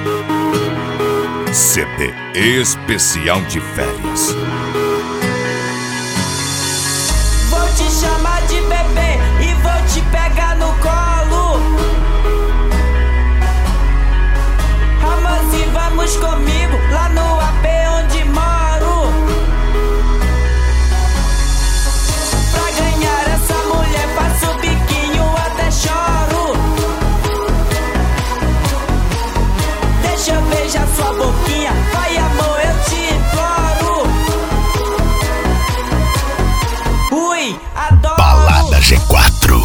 CD especial de férias. Vou te chamar de bebê e vou te pegar no colo. Amorzinho, vamos comigo lá no AP onde moro. Pra ganhar essa mulher faço biquinho até choro. Deixa eu beijar sua boquinha, vai amor, eu te imploro. Ui, adoro. Balada G4.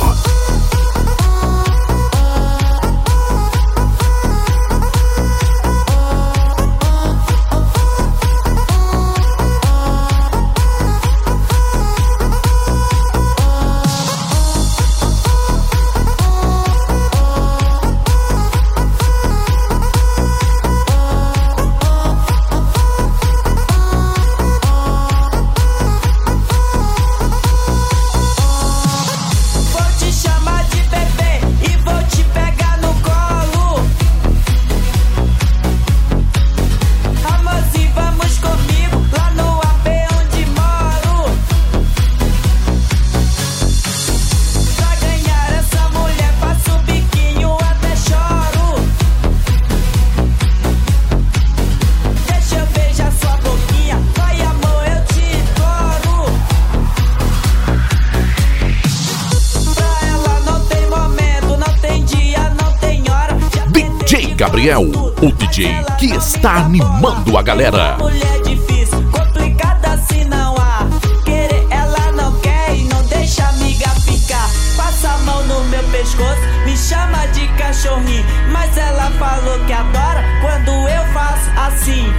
Gabriel, o DJ que está animando a galera. Mulher difícil, complicada assim não há. Querer ela não quer e não deixa a amiga ficar. Passa a mão no meu pescoço, me chama de cachorrinho. Mas ela falou que adora quando eu faço assim.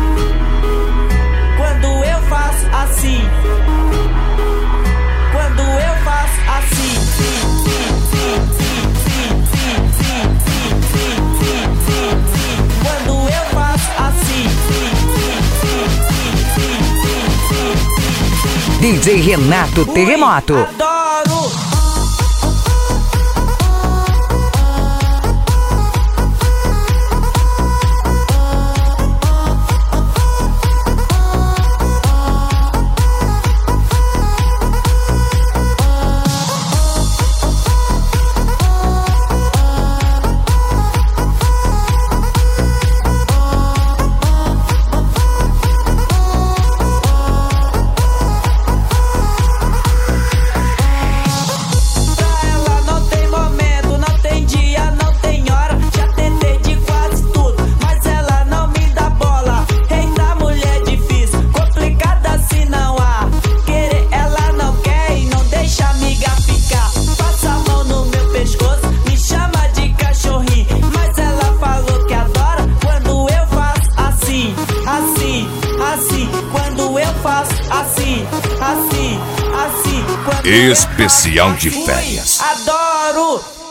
Quando eu faço assim. Quando eu faço assim. Quando eu faço assim. DJ Renato Terremoto. Adoro. Especial de férias. Adoro.